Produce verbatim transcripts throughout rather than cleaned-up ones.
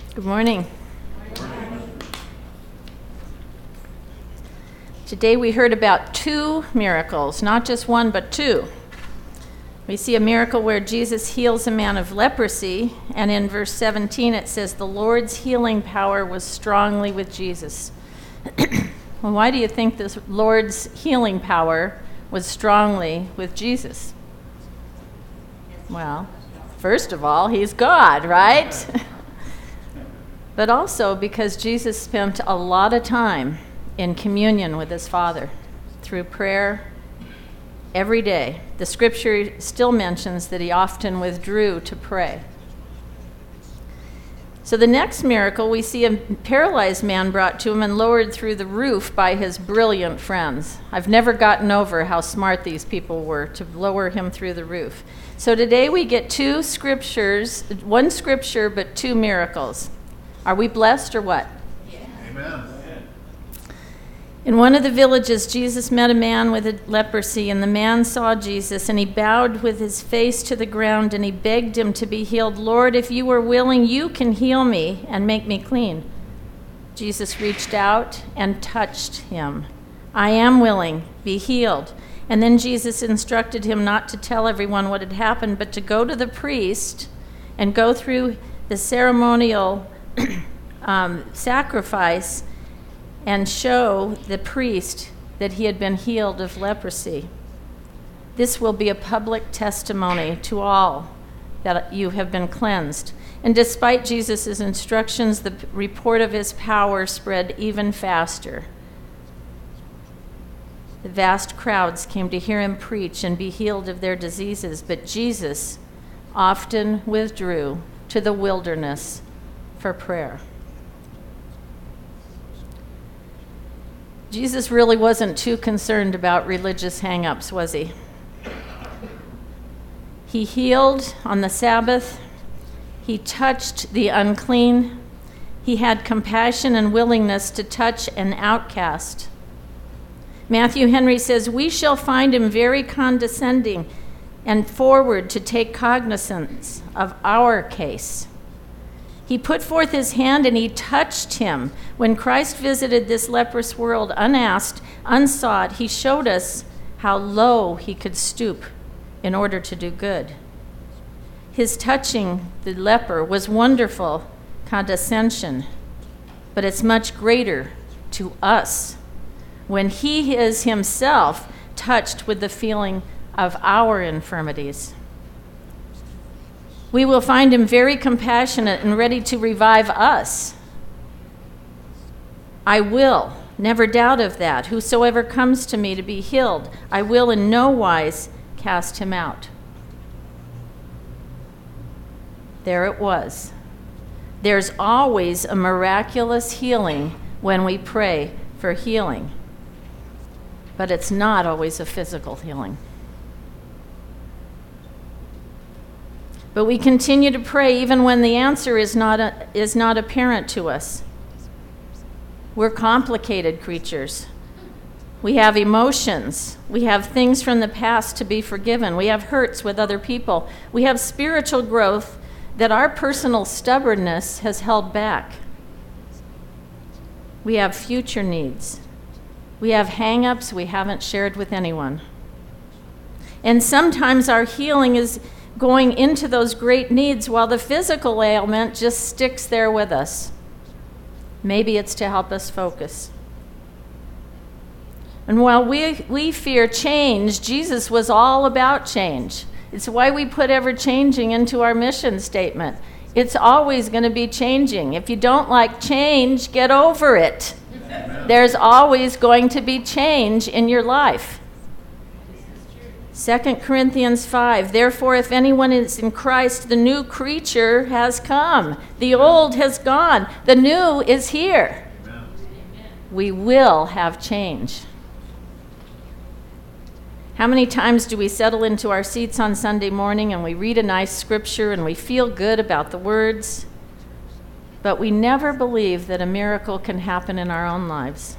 Good morning. Today we heard about two miracles, not just one, but two. We see a miracle where Jesus heals a man of leprosy, and in verse seventeen it says, the Lord's healing power was strongly with Jesus. Well, why do you think this Lord's healing power was strongly with Jesus? Well, first of all, he's God, right? But also because Jesus spent a lot of time in communion with his Father through prayer every day. The scripture still mentions that he often withdrew to pray. So the next miracle, we see a paralyzed man brought to him and lowered through the roof by his brilliant friends. I've never gotten over how smart these people were to lower him through the roof. So today we get two scriptures, one scripture, but two miracles. Are we blessed or what? Yeah. Amen. In one of the villages, Jesus met a man with a leprosy, and the man saw Jesus, and he bowed with his face to the ground, and he begged him to be healed. Lord, if you are willing, you can heal me and make me clean. Jesus reached out and touched him. I am willing, be healed. And then Jesus instructed him not to tell everyone what had happened, but to go to the priest and go through the ceremonial um, sacrifice and show the priest that he had been healed of leprosy. This will be a public testimony to all that you have been cleansed. And despite Jesus' instructions, the report of his power spread even faster. The vast crowds came to hear him preach and be healed of their diseases, but Jesus often withdrew to the wilderness for prayer. Jesus really wasn't too concerned about religious hang-ups, was he? He healed on the Sabbath. He touched the unclean. He had compassion and willingness to touch an outcast. Matthew Henry says, we shall find him very condescending and forward to take cognizance of our case. He put forth his hand and he touched him. When Christ visited this leprous world unasked, unsought, he showed us how low he could stoop in order to do good. His touching the leper was wonderful condescension, but it's much greater to us when he is himself touched with the feeling of our infirmities. We will find him very compassionate and ready to revive us. I will, never doubt of that. Whosoever comes to me to be healed, I will in no wise cast him out. There it was. There's always a miraculous healing when we pray for healing, but it's not always a physical healing. But we continue to pray even when the answer is not, a, is not apparent to us. We're complicated creatures. We have emotions. We have things from the past to be forgiven. We have hurts with other people. We have spiritual growth that our personal stubbornness has held back. We have future needs. We have hang-ups we haven't shared with anyone. And sometimes our healing is going into those great needs while the physical ailment just sticks there with us. Maybe it's to help us focus. And while we, we fear change, Jesus was all about change. It's why we put ever changing into our mission statement. It's always going to be changing. If you don't like change, get over it. Amen. There's always going to be change in your life. Second Corinthians five, therefore if anyone is in Christ, the new creature has come. The old has gone. The new is here. Amen. We will have change. How many times do we settle into our seats on Sunday morning and we read a nice scripture and we feel good about the words, but we never believe that a miracle can happen in our own lives?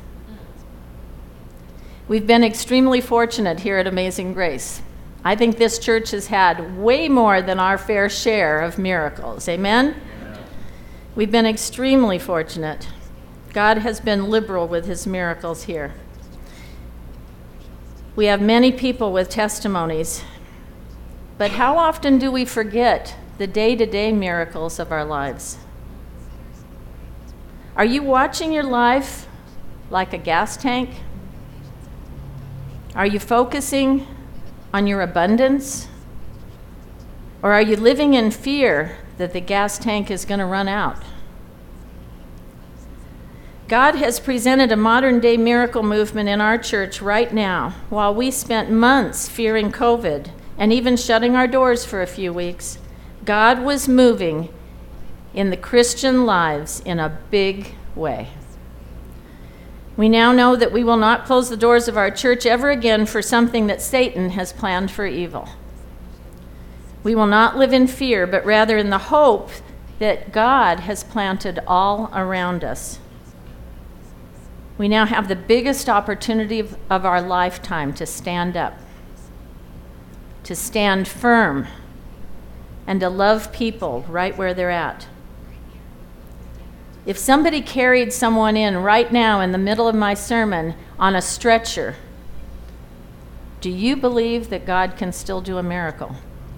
We've been extremely fortunate here at Amazing Grace. I think this church has had way more than our fair share of miracles. Amen? Amen. We've been extremely fortunate. God has been liberal with his miracles here. We have many people with testimonies, but how often do we forget the day-to-day miracles of our lives? Are you watching your life like a gas tank? Are you focusing on your abundance? Or are you living in fear that the gas tank is going to run out? God has presented a modern-day miracle movement in our church right now. While we spent months fearing COVID and even shutting our doors for a few weeks, God was moving in the Christian lives in a big way. We now know that we will not close the doors of our church ever again for something that Satan has planned for evil. We will not live in fear, but rather in the hope that God has planted all around us. We now have the biggest opportunity of, of our lifetime to stand up, to stand firm, and to love people right where they're at. If somebody carried someone in right now in the middle of my sermon on a stretcher, do you believe that God can still do a miracle?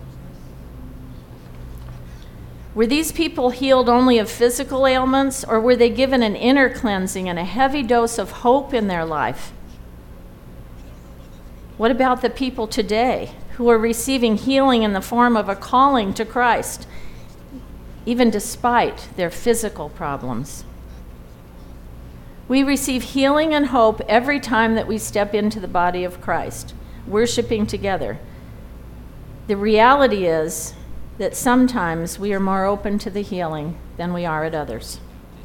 Were these people healed only of physical ailments, or were they given an inner cleansing and a heavy dose of hope in their life? What about the people today who are receiving healing in the form of a calling to Christ, even despite their physical problems? We receive healing and hope every time that we step into the body of Christ, worshiping together. The reality is that sometimes we are more open to the healing than we are at others.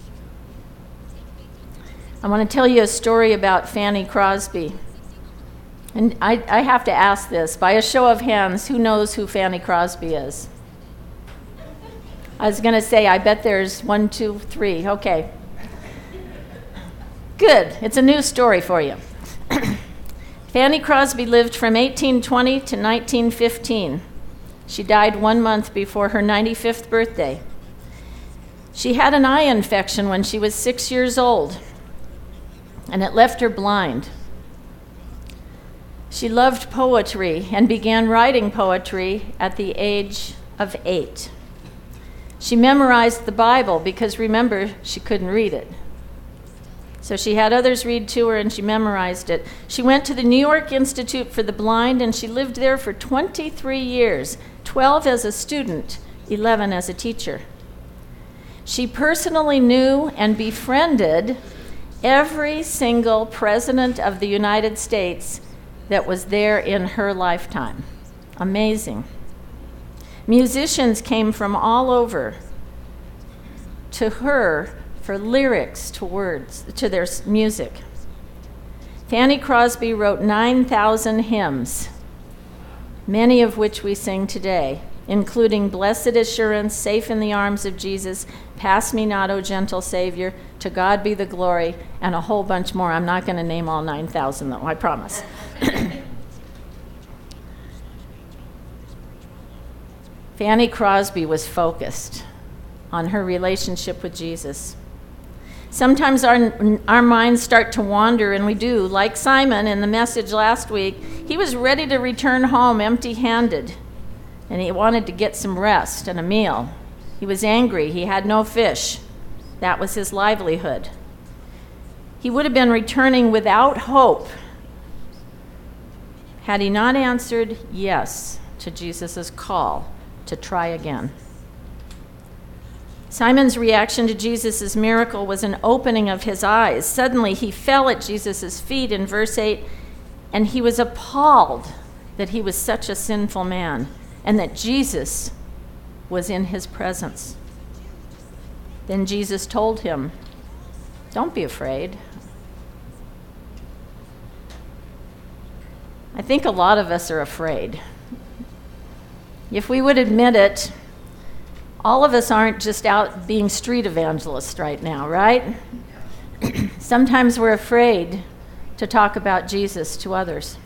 I want to tell you a story about Fanny Crosby. And I, I have to ask this, by a show of hands, who knows who Fanny Crosby is? I was going to say, I bet there's one, two, three. Okay. Good. It's a new story for you. Fanny Crosby lived from eighteen twenty to nineteen fifteen. She died one month before her ninety-fifth birthday. She had an eye infection when she was six years old, and it left her blind. She loved poetry and began writing poetry at the age of eight. She memorized the Bible because, remember, she couldn't read it. So she had others read to her, and she memorized it. She went to the New York Institute for the Blind, and she lived there for twenty-three years, twelve as a student, eleven as a teacher. She personally knew and befriended every single president of the United States that was there in her lifetime. Amazing. Musicians came from all over to her for lyrics to words, to their music. Fanny Crosby wrote nine thousand hymns, many of which we sing today, including Blessed Assurance, Safe in the Arms of Jesus, Pass Me Not, O Gentle Savior, To God Be the Glory, and a whole bunch more. I'm not going to name all nine thousand, though, I promise. Fanny Crosby was focused on her relationship with Jesus. Sometimes our, our minds start to wander, and we do. Like Simon in the message last week, he was ready to return home empty-handed, and he wanted to get some rest and a meal. He was angry. He had no fish. That was his livelihood. He would have been returning without hope had he not answered yes to Jesus' call to try again. Simon's reaction to Jesus' miracle was an opening of his eyes. Suddenly, he fell at Jesus' feet in verse eight, and he was appalled that he was such a sinful man and that Jesus was in his presence. Then Jesus told him, "Don't be afraid." I think a lot of us are afraid. If we would admit it, all of us aren't just out being street evangelists right now, right? Sometimes we're afraid to talk about Jesus to others.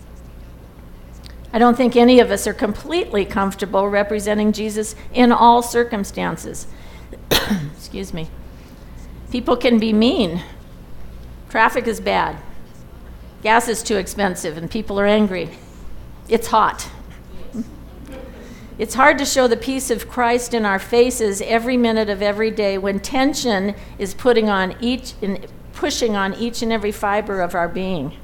I don't think any of us are completely comfortable representing Jesus in all circumstances. Excuse me. People can be mean. Traffic is bad. Gas is too expensive and people are angry. It's hot. It's hard to show the peace of Christ in our faces every minute of every day when tension is putting on each and pushing on each and every fiber of our being.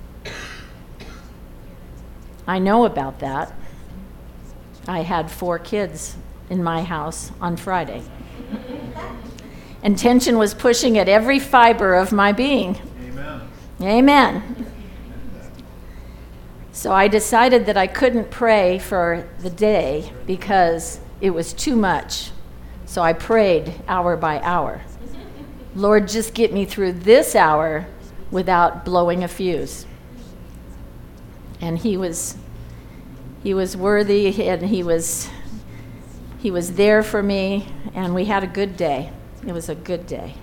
I know about that. I had four kids in my house on Friday. And tension was pushing at every fiber of my being. Amen. Amen. So I decided that I couldn't pray for the day because it was too much. So I prayed hour by hour. Lord, just get me through this hour without blowing a fuse. And he was he was worthy, and he was he was there for me, and we had a good day. It was a good day.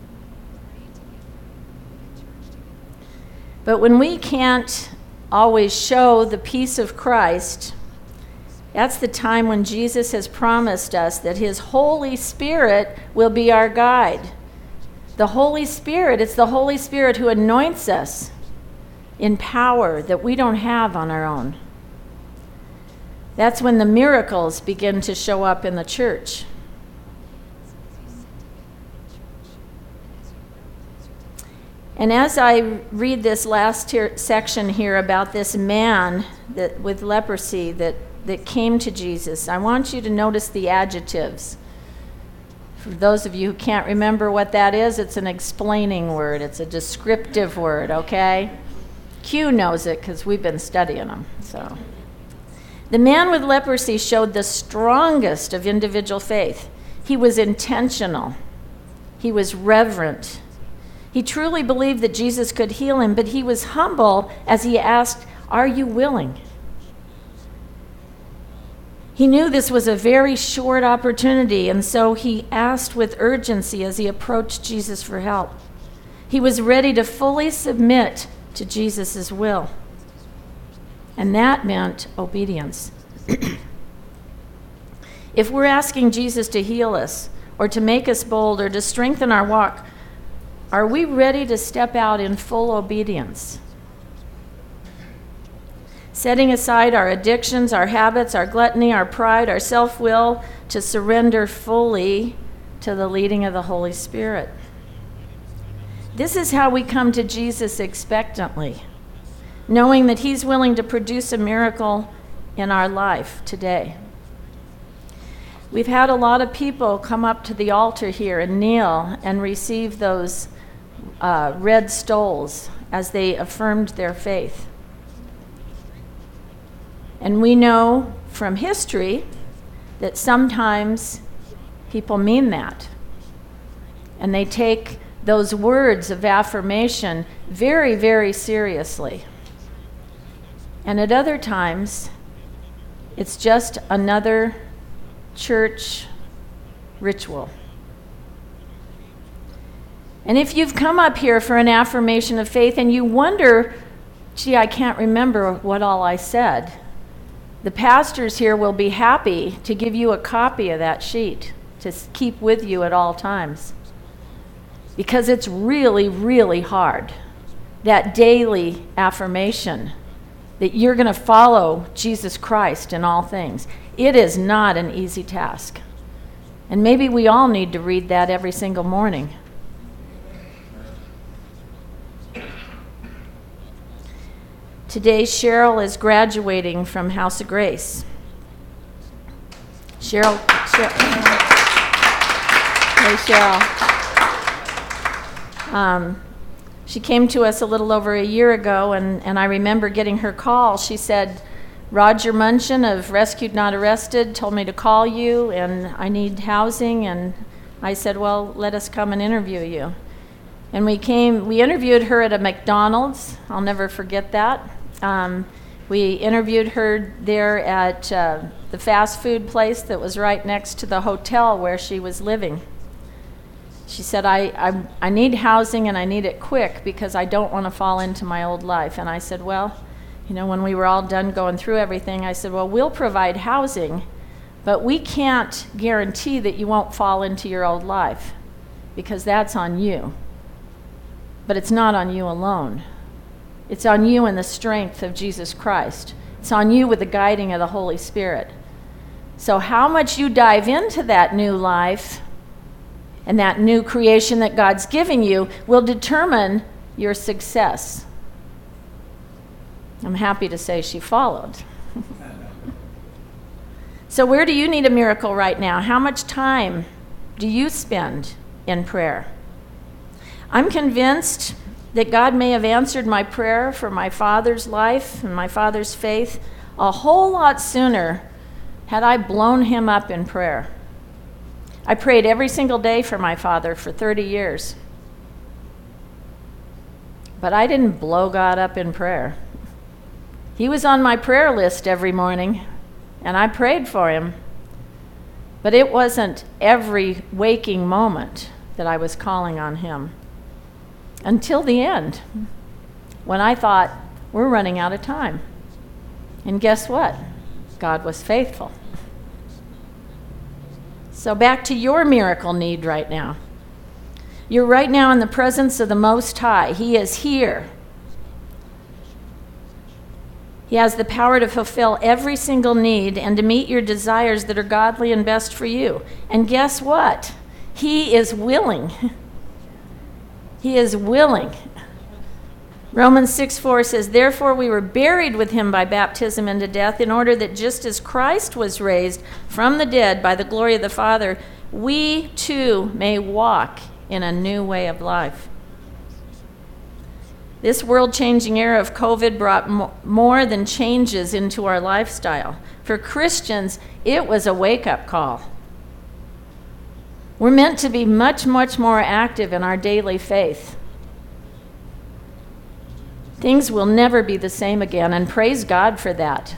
But when we can't always show the peace of Christ, that's the time when Jesus has promised us that his Holy Spirit will be our guide. The Holy Spirit, it's the Holy Spirit who anoints us in power that we don't have on our own. That's when the miracles begin to show up in the church. And as I read this last here, section here about this man that, with leprosy that, that came to Jesus, I want you to notice the adjectives. For those of you who can't remember what that is, it's an explaining word. It's a descriptive word, okay? Q knows it because we've been studying them. So, the man with leprosy showed the strongest of individual faith. He was intentional. He was reverent. He truly believed that Jesus could heal him, but he was humble as he asked, "Are you willing?" He knew this was a very short opportunity, and so he asked with urgency as he approached Jesus for help. He was ready to fully submit to Jesus' will, and that meant obedience. If we're asking Jesus to heal us, or to make us bold, or to strengthen our walk, are we ready to step out in full obedience? Setting aside our addictions, our habits, our gluttony, our pride, our self-will, to surrender fully to the leading of the Holy Spirit. This is how we come to Jesus expectantly, knowing that he's willing to produce a miracle in our life today. We've had a lot of people come up to the altar here and kneel and receive those Uh, red stoles as they affirmed their faith. And we know from history that sometimes people mean that. And they take those words of affirmation very, very seriously. And at other times, it's just another church ritual. And if you've come up here for an affirmation of faith and you wonder, gee, I can't remember what all I said, the pastors here will be happy to give you a copy of that sheet to keep with you at all times. Because it's really, really hard, that daily affirmation that you're going to follow Jesus Christ in all things. It is not an easy task. And maybe we all need to read that every single morning. Today, Cheryl is graduating from House of Grace. Cheryl, Cheryl. Hey, Cheryl. Um, she came to us a little over a year ago, and, and I remember getting her call. She said, Roger Munchin of Rescued Not Arrested told me to call you, and I need housing. And I said, well, let us come and interview you. And we came, we interviewed her at a McDonald's. I'll never forget that. Um, we interviewed her there at uh, the fast food place that was right next to the hotel where she was living. She said, I, I, I need housing and I need it quick because I don't want to fall into my old life. And I said, well, you know, when we were all done going through everything, I said, well, we'll provide housing, But we can't guarantee that you won't fall into your old life, because that's on you. But it's not on you alone. It's on you in the strength of Jesus Christ. It's on you with the guiding of the Holy Spirit. So how much you dive into that new life and that new creation that God's giving you will determine your success. I'm happy to say she followed. So where do you need a miracle right now? How much time do you spend in prayer? I'm convinced that God may have answered my prayer for my father's life and my father's faith a whole lot sooner had I blown him up in prayer. I prayed every single day for my father for thirty years. But I didn't blow God up in prayer. He was on my prayer list every morning, and I prayed for him. But it wasn't every waking moment that I was calling on him. Until the end, when I thought, we're running out of time. And guess what? God was faithful. So back to your miracle need right now. You're right now in the presence of the Most High. He is here. He has the power to fulfill every single need and to meet your desires that are godly and best for you. And guess what? He is willing. He is willing. Romans six four says, therefore we were buried with him by baptism into death, in order that just as Christ was raised from the dead by the glory of the Father, we too may walk in a new way of life. This world-changing era of COVID brought mo- more than changes into our lifestyle. For Christians, it was a wake-up call. We're meant to be much, much more active in our daily faith. Things will never be the same again, and praise God for that.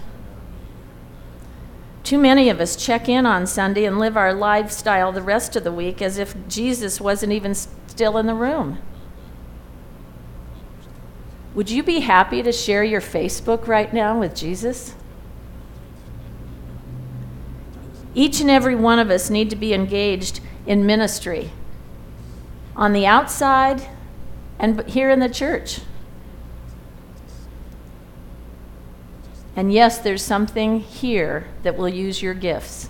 Too many of us check in on Sunday and live our lifestyle the rest of the week as if Jesus wasn't even still in the room. Would you be happy to share your Facebook right now with Jesus? Each and every one of us need to be engaged in ministry on the outside and here in the church. And yes, there's something here that will use your gifts.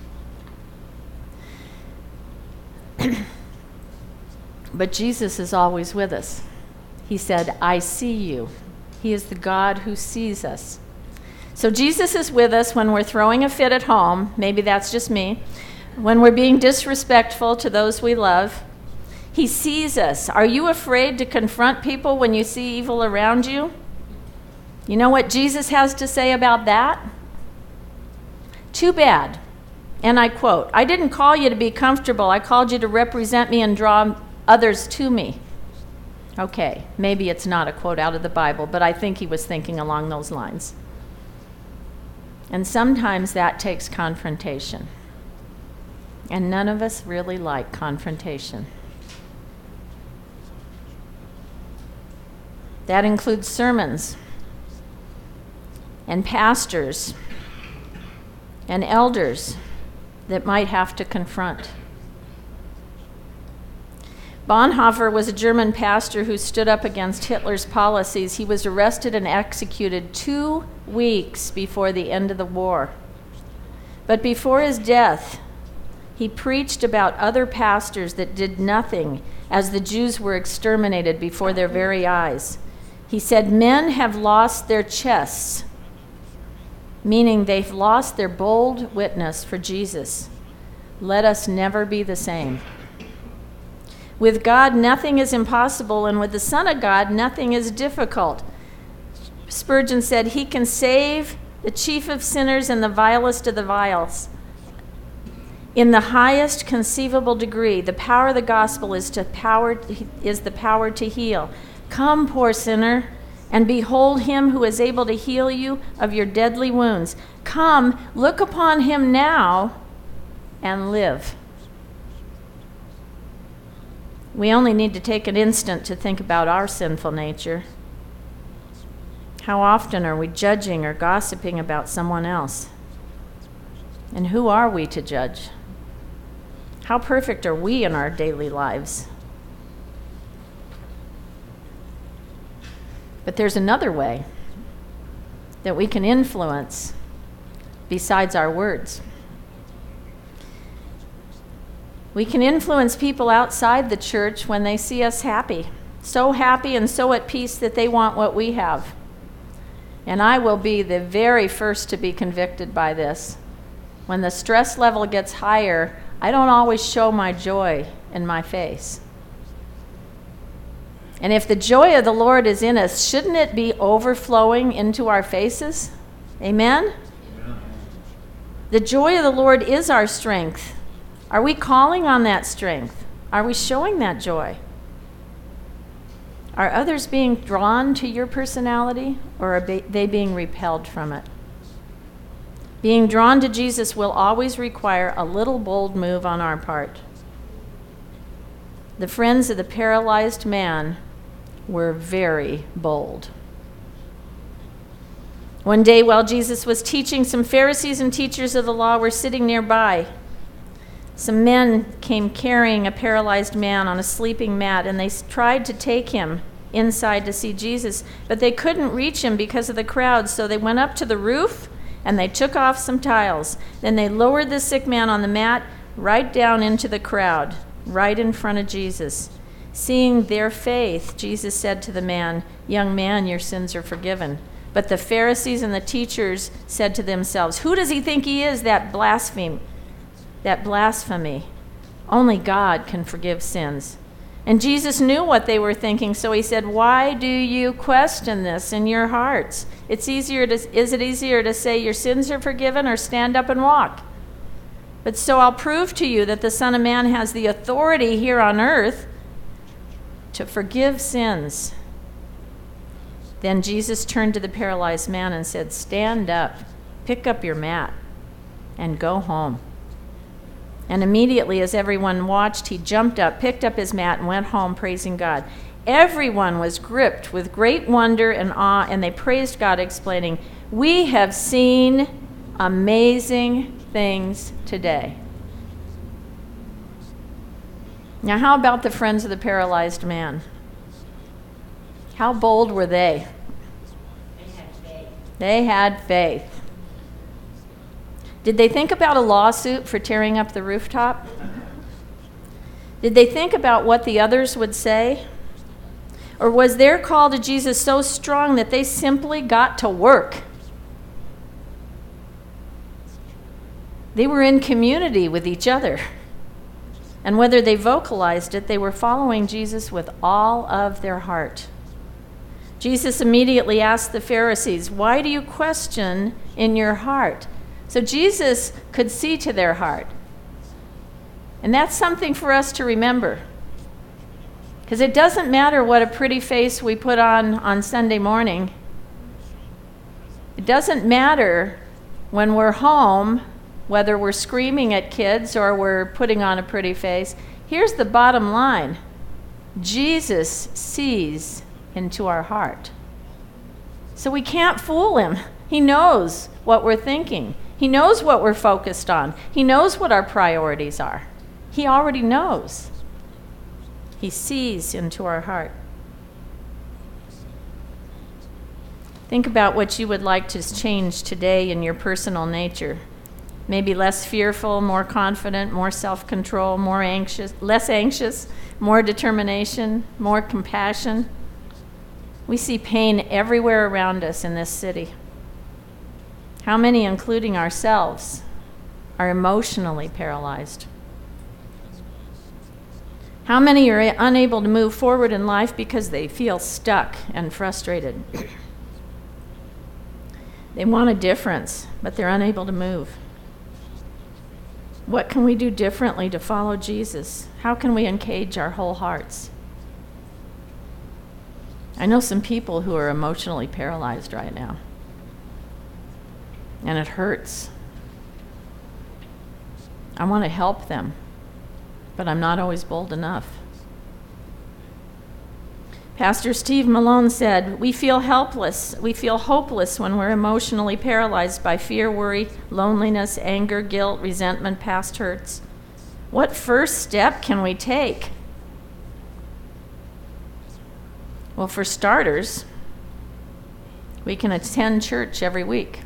But Jesus is always with us. He said, I see you. He is the God who sees us. So Jesus is with us when we're throwing a fit at home. Maybe that's just me. When we're being disrespectful to those we love. He sees us. Are you afraid to confront people when you see evil around you? You know what Jesus has to say about that? Too bad. And I quote, I didn't call you to be comfortable. I called you to represent me and draw others to me. Okay, maybe it's not a quote out of the Bible, but I think he was thinking along those lines. And sometimes that takes confrontation. And none of us really like confrontation. That includes sermons and pastors and elders that might have to confront. Bonhoeffer was a German pastor who stood up against Hitler's policies. He was arrested and executed two weeks before the end of the war. But before his death, he preached about other pastors that did nothing as the Jews were exterminated before their very eyes. He said, men have lost their chests, meaning they've lost their bold witness for Jesus. Let us never be the same. With God, nothing is impossible, and with the Son of God, nothing is difficult. Spurgeon said, he can save the chief of sinners and the vilest of the viles. In the highest conceivable degree, the power of the gospel is to power is the power to heal. Come, poor sinner, and behold him who is able to heal you of your deadly wounds. Come, look upon him now, and live. We only need to take an instant to think about our sinful nature. How often are we judging or gossiping about someone else? And who are we to judge? How perfect are we in our daily lives? But there's another way that we can influence besides our words. We can influence people outside the church when they see us happy, so happy and so at peace that they want what we have. And I will be the very first to be convicted by this. When the stress level gets higher, I don't always show my joy in my face. And if the joy of the Lord is in us, shouldn't it be overflowing into our faces? Amen? Amen. The joy of the Lord is our strength. Are we calling on that strength? Are we showing that joy? Are others being drawn to your personality, or are they being repelled from it? Being drawn to Jesus will always require a little bold move on our part. The friends of the paralyzed man were very bold. One day while Jesus was teaching, some Pharisees and teachers of the law were sitting nearby. Some men came carrying a paralyzed man on a sleeping mat, and they tried to take him inside to see Jesus, but they couldn't reach him because of the crowd, so they went up to the roof and they took off some tiles. Then they lowered the sick man on the mat right down into the crowd, right in front of Jesus. Seeing their faith, Jesus said to the man, "Young man, your sins are forgiven." But the Pharisees and the teachers said to themselves, "Who does he think he is, that blaspheme, that blasphemy? Only God can forgive sins." And Jesus knew what they were thinking, so he said, "Why do you question this in your hearts? It's easier to, is it easier to say your sins are forgiven, or stand up and walk? But so I'll prove to you that the Son of Man has the authority here on earth to forgive sins." Then Jesus turned to the paralyzed man and said, "Stand up, pick up your mat, and go home." And immediately, as everyone watched, he jumped up, picked up his mat, and went home praising God. Everyone was gripped with great wonder and awe, and they praised God, explaining, "We have seen amazing things today." Now, how about the friends of the paralyzed man? How bold were they? They had faith. They had faith. Did they think about a lawsuit for tearing up the rooftop? Did they think about what the others would say? Or was their call to Jesus so strong that they simply got to work? They were in community with each other. And whether they vocalized it, they were following Jesus with all of their heart. Jesus immediately asked the Pharisees, "Why do you question in your heart?" So Jesus could see to their heart. And that's something for us to remember. Because it doesn't matter what a pretty face we put on on Sunday morning. It doesn't matter when we're home, whether we're screaming at kids or we're putting on a pretty face. Here's the bottom line. Jesus sees into our heart. So we can't fool him. He knows what we're thinking. He knows what we're focused on. He knows what our priorities are. He already knows. He sees into our heart. Think about what you would like to change today in your personal nature. Maybe less fearful, more confident, more self-control, more anxious, less anxious, more determination, more compassion. We see pain everywhere around us in this city. How many, including ourselves, are emotionally paralyzed? How many are unable to move forward in life because they feel stuck and frustrated? They want a difference, but they're unable to move. What can we do differently to follow Jesus? How can we engage our whole hearts? I know some people who are emotionally paralyzed right now, and it hurts. I want to help them, but I'm not always bold enough. Pastor Steve Malone said, "We feel helpless. We feel hopeless when we're emotionally paralyzed by fear, worry, loneliness, anger, guilt, resentment, past hurts. What first step can we take?" Well, for starters, we can attend church every week.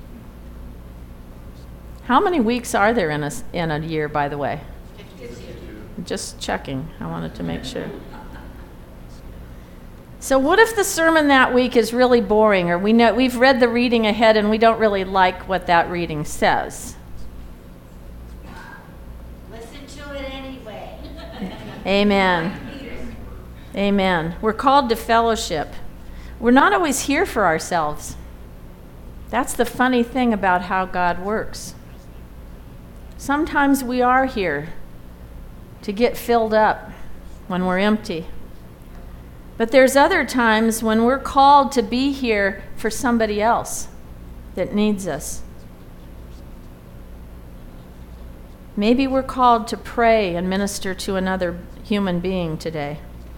How many weeks are there in a, in a year, by the way? Just checking. I wanted to make sure. So what if the sermon that week is really boring, or we know we've read the reading ahead and we don't really like what that reading says? Listen to it anyway. Amen. Amen. We're called to fellowship. We're not always here for ourselves. That's the funny thing about how God works. Sometimes we are here to get filled up when we're empty. But there's other times when we're called to be here for somebody else that needs us. Maybe we're called to pray and minister to another human being today.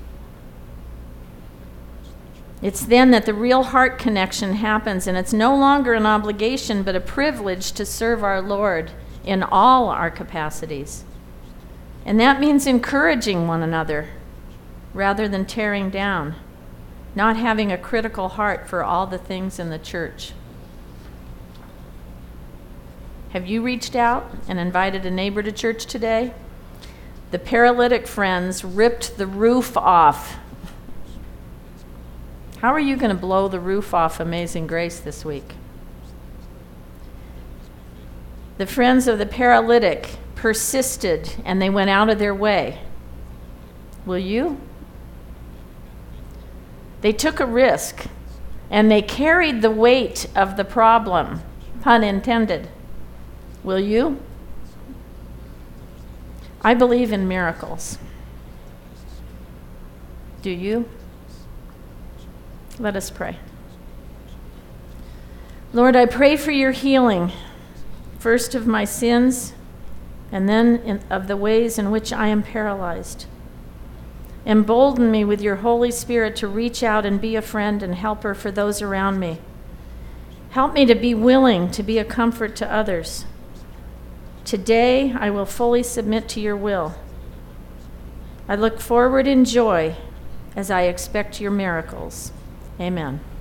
It's then that the real heart connection happens, and it's no longer an obligation but a privilege to serve our Lord in all our capacities. And that means encouraging one another rather than tearing down, not having a critical heart for all the things in the church. Have you reached out and invited a neighbor to church today? The paralytic friends ripped the roof off. How are you going to blow the roof off Amazing Grace this week? The friends of the paralytic persisted and they went out of their way. Will you? They took a risk and they carried the weight of the problem, pun intended. Will you? I believe in miracles. Do you? Let us pray. Lord, I pray for your healing, first of my sins, and then in, of the ways in which I am paralyzed. Embolden me with your Holy Spirit to reach out and be a friend and helper for those around me. Help me to be willing to be a comfort to others. Today, I will fully submit to your will. I look forward in joy as I expect your miracles. Amen.